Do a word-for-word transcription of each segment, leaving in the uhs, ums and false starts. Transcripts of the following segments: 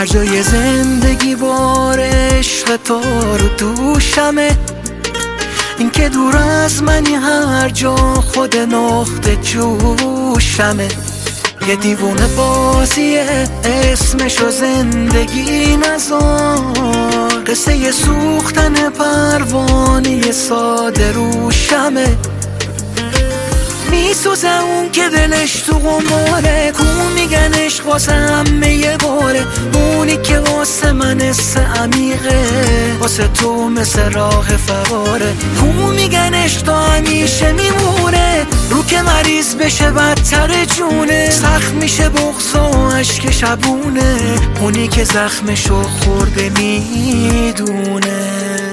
هر جای زندگی بار عشق تو رو دوشمه، این که دور از منی هر جا خود نقطه جوشمه. یه دیوونه بازیه اسمشو زندگی نذار، قصه یه سوختن پروانه ساده روشمه. میسوزه اون که دلش تو قماره، کون میگن عشق واسه همه یه باره، اونی که واسه من حس عمیقه، واسه تو مثل راه فواره. کون میگن عشق تا همیشه میمونه، رو که مریض بشه بدتر جونه، سخت میشه بغض و عشق شبونه، اونی که زخمشو خورده میدونه.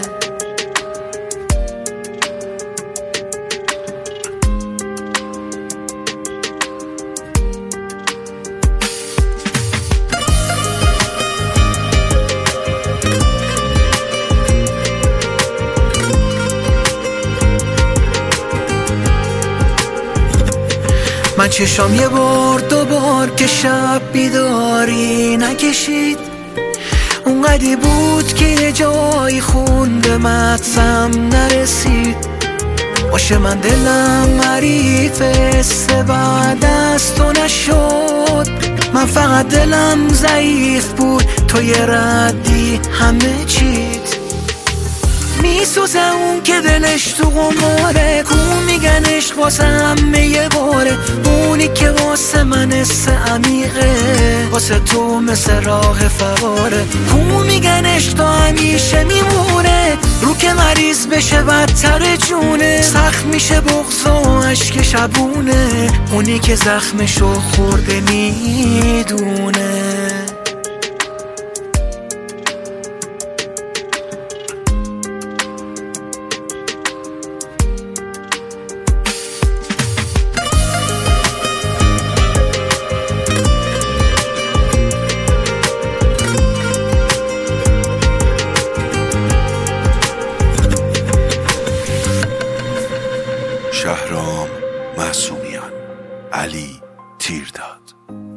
من چشام یه بار دو بار که شب بیداری نکشید، اونقدی بود که یه جایی خون به مغزم نرسید. باشه من دلم حریف سه بعد از تو نشد، من فقط دلم ضعیف بود تو یه ردی همه چیت. میسوزه اون که دلش تو قماره، کون میگن عشق واسه همه یه باره، اونی که واسه من حس عمیقه، واسه تو مثل راه فواره. کون میگن عشق تا همیشه میمونه، رو که مریض بشه بدتر جونه، سخت میشه بغض و عشق شبونه، اونی که زخمشو خورده میدونه. شهرام معصومیان، علی تیرداد.